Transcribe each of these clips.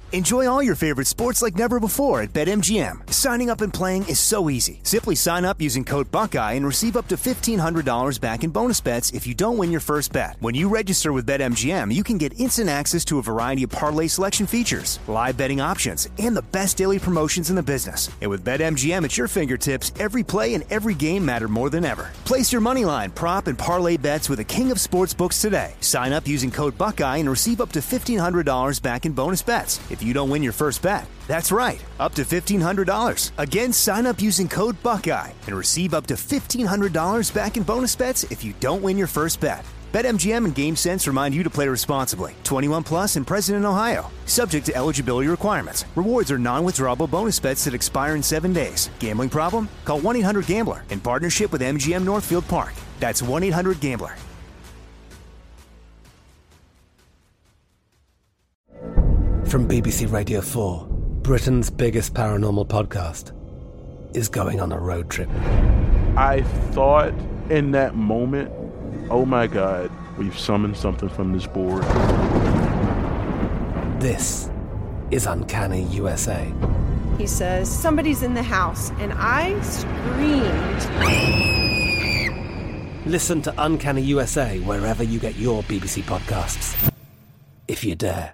Enjoy all your favorite sports like never before at BetMGM. Signing up and playing is so easy. Simply sign up using code Buckeye and receive up to $1,500 back in bonus bets if you don't win your first bet. When you register with BetMGM, you can get instant access to a variety of parlay selection features, live betting options, and the best daily promotions in the business. And with BetMGM at your fingertips, every play and every game matter more than ever. Place your moneyline, prop, and parlay bets with the king of sportsbooks today. Sign up using code Buckeye and receive up to $1,500 back in bonus bets if you don't win your first bet. That's right, up to $1,500. Again, sign up using code Buckeye and receive up to $1,500 back in bonus bets if you don't win your first bet. BetMGM and GameSense remind you to play responsibly. 21 plus and present in Ohio. Subject to eligibility requirements. Rewards are non-withdrawable bonus bets that expire in 7 days. Gambling problem? Call 1-800-GAMBLER in partnership with MGM Northfield Park. That's 1-800-GAMBLER. From BBC Radio 4, Britain's biggest paranormal podcast is going on a road trip. I thought in that moment, oh my God, we've summoned something from this board. This is Uncanny USA. He says, somebody's in the house, and I screamed. Listen to Uncanny USA wherever you get your BBC podcasts, if you dare.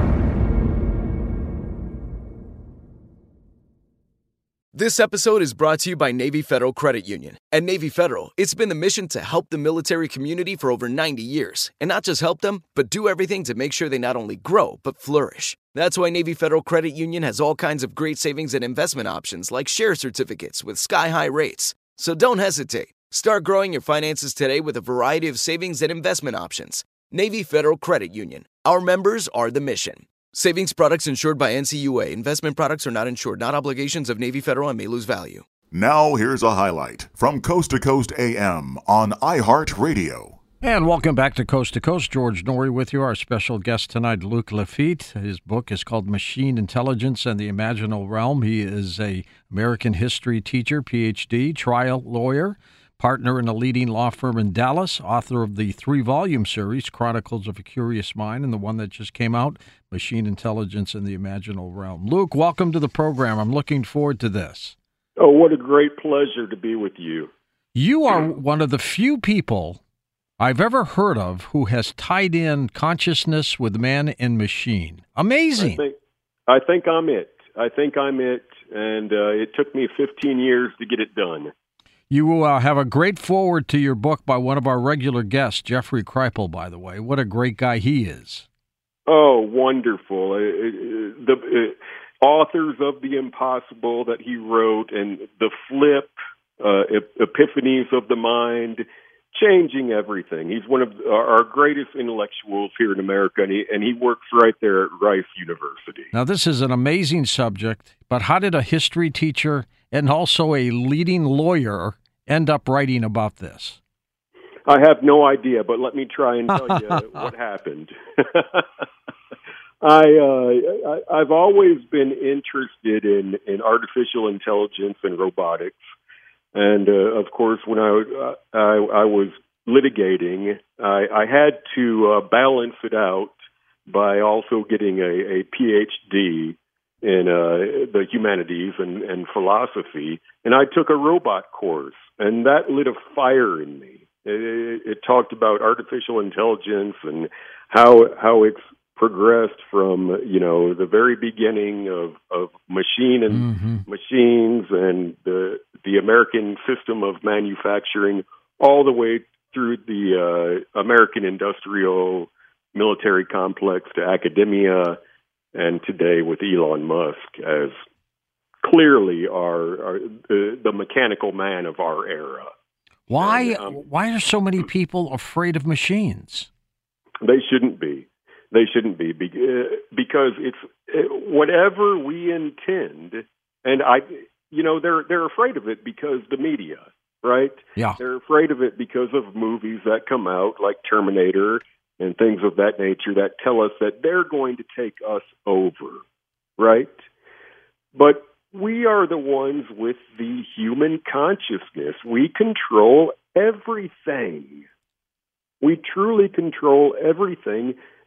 This episode is brought to you by Navy Federal Credit Union. At Navy Federal, it's been the mission to help the military community for over 90 years. And not just help them, but do everything to make sure they not only grow, but flourish. That's why Navy Federal Credit Union has all kinds of great savings and investment options like share certificates with sky-high rates. So don't hesitate. Start growing your finances today with a variety of savings and investment options. Navy Federal Credit Union. Our members are the mission. Savings products insured by NCUA. Investment products are not insured, not obligations of Navy Federal and may lose value. Now here's a highlight from Coast to Coast AM on iHeartRadio. And welcome back to Coast. George Norrie with you. Our special guest tonight, Luc Lafitte. His book is called Machine Intelligence and the Imaginal Realm. He is a American history teacher, PhD, trial lawyer, partner in a leading law firm in Dallas, author of the 3-volume series, Chronicles of a Curious Mind, and the one that just came out, Machine Intelligence and the Imaginal Realm. Luc, welcome to the program. I'm looking forward to this. Oh, what a great pleasure to be with you. You are one of the few people I've ever heard of who has tied in consciousness with man and machine. Amazing. I think I'm it. And it took me 15 years to get it done. You have a great foreword to your book by one of our regular guests, Jeffrey Kripal, by the way. What a great guy he is. Oh, wonderful. The authors of The Impossible that he wrote and The Flip, Epiphanies of the Mind, changing everything. He's one of our greatest intellectuals here in America, and he works right there at Rice University. Now, this is an amazing subject, but how did a history teacher and also a leading lawyer end up writing about this? I have no idea, but let me try and tell you what happened. I've always been interested in artificial intelligence and robotics. And, of course, when I was litigating, I had to balance it out by also getting a PhD in the humanities and philosophy. And I took a robot course, and that lit a fire in me. It talked about artificial intelligence and how it's progressed from, the very beginning of machines and the American system of manufacturing all the way through the American industrial military complex to academia, and today with Elon Musk as clearly the mechanical man of our era. Why are so many people afraid of machines? They shouldn't be. Because it's whatever we intend, and they're afraid of it because the media, right? Yeah. They're afraid of it because of movies that come out like Terminator and things of that nature that tell us that they're going to take us over, right? But we are the ones with the human consciousness. We control everything. We truly control everything,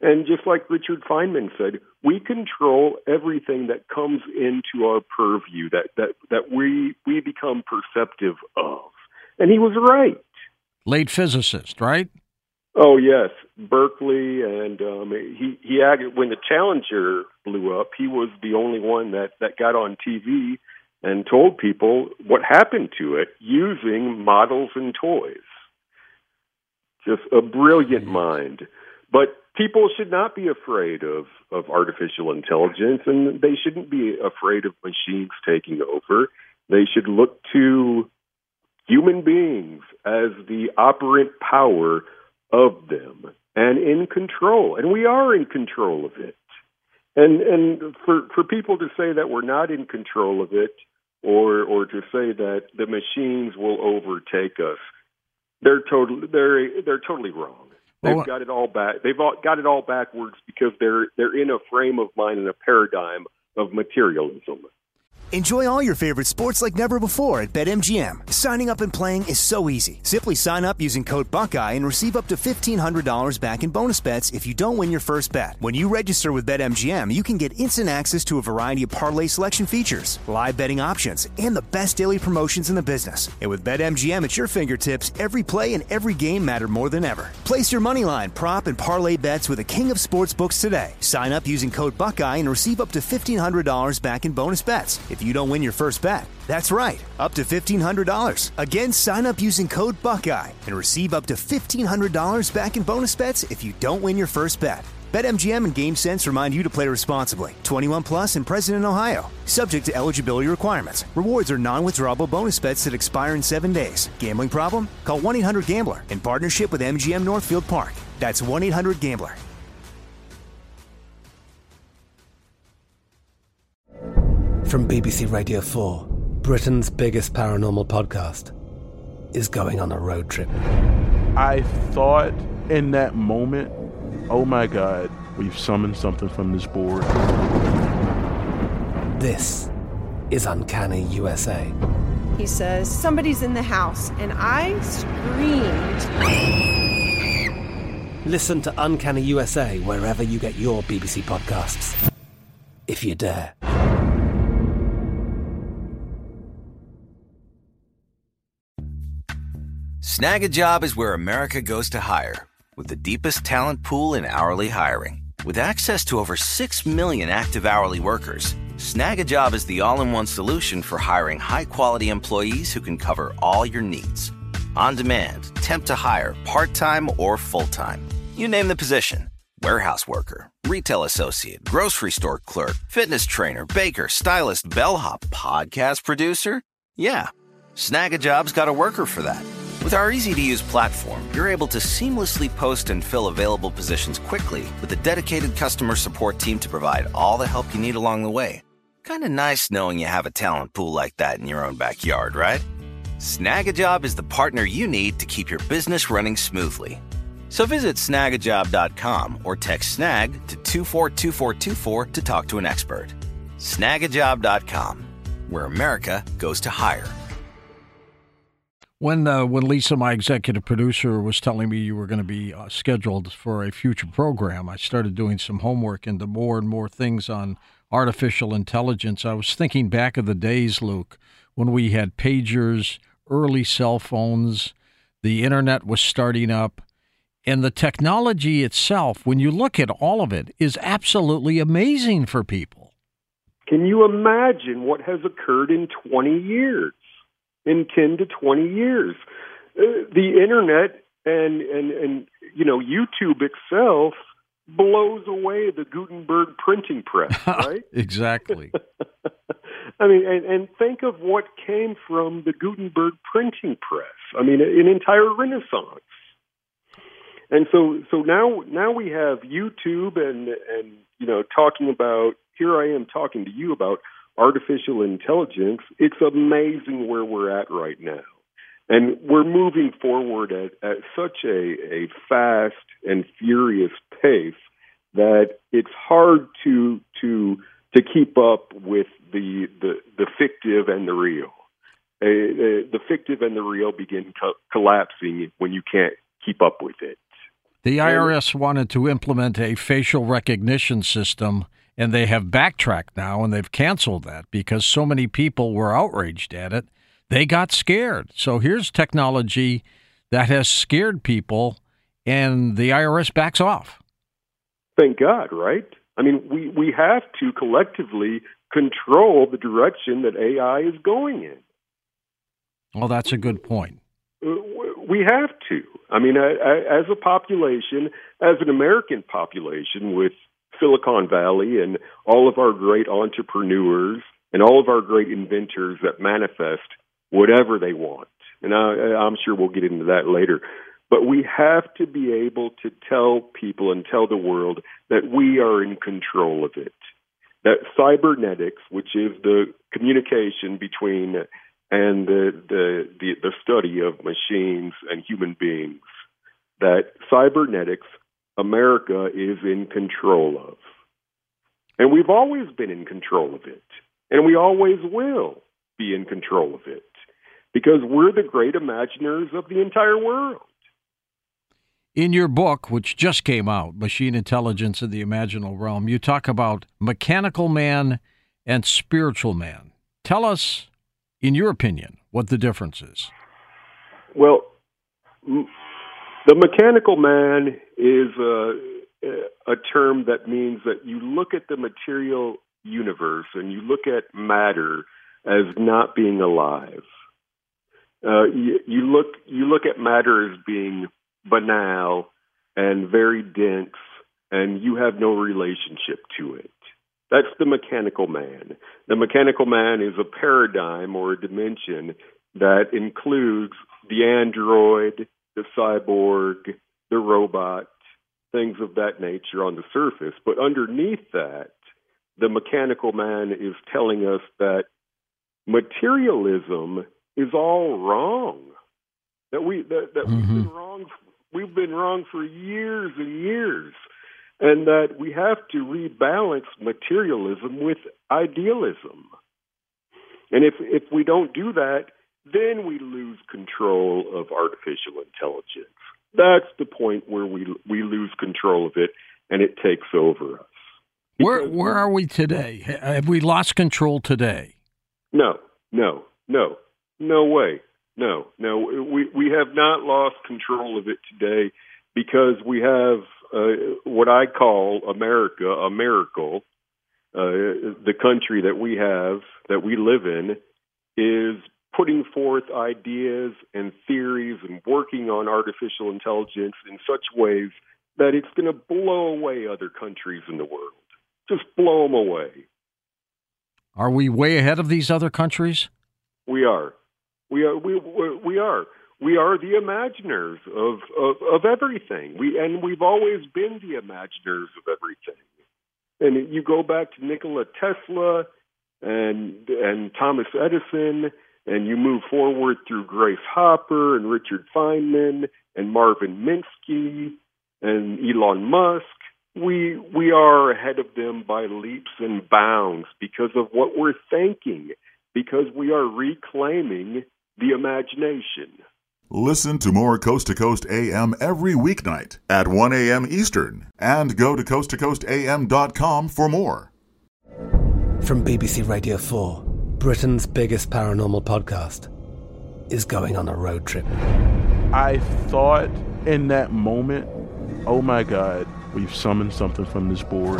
And just like Richard Feynman said, we control everything that comes into our purview, that we become perceptive of. And he was right. Late physicist, right? Oh, yes. Berkeley, and he acted, when the Challenger blew up, he was the only one that got on TV and told people what happened to it using models and toys. Just a brilliant mind. But people should not be afraid of artificial intelligence, and they shouldn't be afraid of machines taking over. They should look to human beings as the operant power of them and in control. And we are in control of it. And for people to say that we're not in control of it, or to say that the machines will overtake us, they're totally wrong. They've got it all back. Got it all backwards because they're in a frame of mind and a paradigm of materialism. Enjoy all your favorite sports like never before at BetMGM. Signing up and playing is so easy. Simply sign up using code Buckeye and receive up to $1,500 back in bonus bets if you don't win your first bet. When you register with BetMGM, you can get instant access to a variety of parlay selection features, live betting options, and the best daily promotions in the business. And with BetMGM at your fingertips, every play and every game matter more than ever. Place your moneyline, prop, and parlay bets with the king of sportsbooks today. Sign up using code Buckeye and receive up to $1,500 back in bonus bets if you don't win your first bet. That's right, up to $1,500. Again, sign up using code Buckeye and receive up to $1,500 back in bonus bets if you don't win your first bet. BetMGM and GameSense remind you to play responsibly. 21 plus and present in Ohio. Subject to eligibility requirements. Rewards are non-withdrawable bonus bets that expire in 7 days. Gambling problem? Call 1-800-GAMBLER in partnership with MGM Northfield Park. That's 1-800-GAMBLER. From BBC Radio 4, Britain's biggest paranormal podcast is going on a road trip. I thought in that moment, oh my God, we've summoned something from this board. This is Uncanny USA. He says, somebody's in the house, and I screamed. Listen to Uncanny USA wherever you get your BBC podcasts, if you dare. Snag a Job is where America goes to hire, with the deepest talent pool in hourly hiring. With access to over 6 million active hourly workers, Snag a Job is the all-in-one solution for hiring high-quality employees who can cover all your needs. On demand, temp to hire, part-time or full-time. You name the position. Warehouse worker, retail associate, grocery store clerk, fitness trainer, baker, stylist, bellhop, podcast producer. Yeah, Snag a Job's got a worker for that. With our easy-to-use platform, you're able to seamlessly post and fill available positions quickly with a dedicated customer support team to provide all the help you need along the way. Kind of nice knowing you have a talent pool like that in your own backyard, right? Snag a Job is the partner you need to keep your business running smoothly. So visit snagajob.com or text snag to 242424 to talk to an expert. Snagajob.com, where America goes to hire. When Lisa, my executive producer, was telling me you were going to be scheduled for a future program, I started doing some homework into more and more things on artificial intelligence. I was thinking back of the days, Luke, when we had pagers, early cell phones, the internet was starting up, and the technology itself, when you look at all of it, is absolutely amazing for people. Can you imagine what has occurred in 20 years? In 10 to 20 years, the internet and YouTube itself blows away the Gutenberg printing press, right? Exactly. I mean, and think of what came from the Gutenberg printing press. I mean, an entire renaissance. And so now we have YouTube and talking about, here I am talking to you about artificial intelligence. It's amazing where we're at right now. And we're moving forward at such a fast and furious pace that it's hard to keep up with the fictive and the real. The fictive and the real begin collapsing when you can't keep up with it. The IRS wanted to implement a facial recognition system, and they have backtracked now, and they've canceled that because so many people were outraged at it. They got scared. So here's technology that has scared people, and the IRS backs off. Thank God, right? I mean, we have to collectively control the direction that AI is going in. Well, that's a good point. We have to. I mean, as a population, as an American population with Silicon Valley and all of our great entrepreneurs and all of our great inventors that manifest whatever they want. And I'm sure we'll get into that later. But we have to be able to tell people and tell the world that we are in control of it. That cybernetics, which is the communication between and the study of machines and human beings, that cybernetics America is in control of. And we've always been in control of it. And we always will be in control of it. Because we're the great imaginers of the entire world. In your book, which just came out, Machine Intelligence in the Imaginal Realm, you talk about mechanical man and spiritual man. Tell us, in your opinion, what the difference is. Well, the mechanical man is a term that means that you look at the material universe and you look at matter as not being alive. You look at matter as being banal and very dense, and you have no relationship to it. That's the mechanical man. The mechanical man is a paradigm or a dimension that includes the android, the cyborg, the robot, things of that nature on the surface. But underneath that, the mechanical man is telling us that materialism is all wrong. That we've been wrong. We've been wrong for years and years, and that we have to rebalance materialism with idealism. And if we don't do that, then we lose control of artificial intelligence. That's the point where we lose control of it, and it takes over us. Where are we today? Have we lost control today? No way. No, we have not lost control of it today because we have what I call America, a miracle. The country that we have, that we live in, is putting forth ideas and theories and working on artificial intelligence in such ways that it's going to blow away other countries in the world. Just blow them away. Are we way ahead of these other countries? We are. We are the imaginers of everything. We've always been the imaginers of everything. And you go back to Nikola Tesla and Thomas Edison, and you move forward through Grace Hopper and Richard Feynman and Marvin Minsky and Elon Musk. We are ahead of them by leaps and bounds because of what we're thinking, because we are reclaiming the imagination. Listen to more Coast to Coast AM every weeknight at 1 a.m. Eastern, and go to coasttocoastam.com for more. From BBC Radio 4, Britain's biggest paranormal podcast is going on a road trip. I thought in that moment, oh my God, we've summoned something from this board.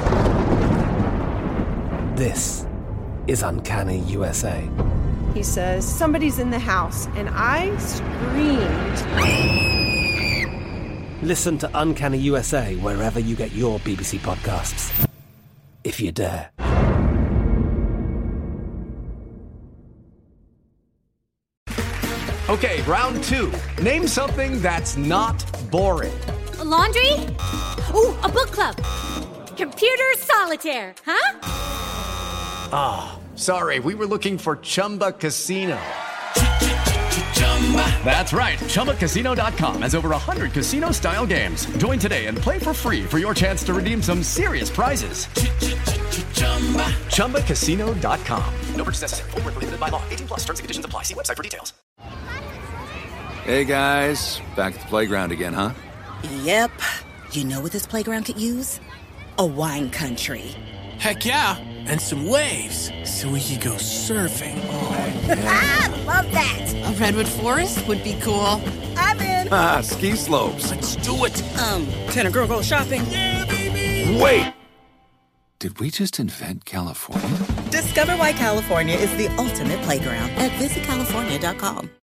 This is Uncanny USA. He says, somebody's in the house, and I screamed. Listen to Uncanny USA wherever you get your BBC podcasts, if you dare. Okay, round two. Name something that's not boring. A laundry? Ooh, a book club. Computer solitaire, huh? Ah, oh, sorry, we were looking for Chumba Casino. That's right, ChumbaCasino.com has over 100 casino-style games. Join today and play for free for your chance to redeem some serious prizes. ChumbaCasino.com. No purchase necessary. Void where prohibited by law. 18+ terms and conditions apply. See website for details. Hey guys, back at the playground again, huh? Yep. You know what this playground could use? A wine country. Heck yeah, and some waves so we could go surfing. Oh, yeah. Love that. A redwood forest would be cool. I'm in. Ski slopes. Let's do it. Can a girl go shopping? Yeah, baby. Wait. Did we just invent California? Discover why California is the ultimate playground at visitcalifornia.com.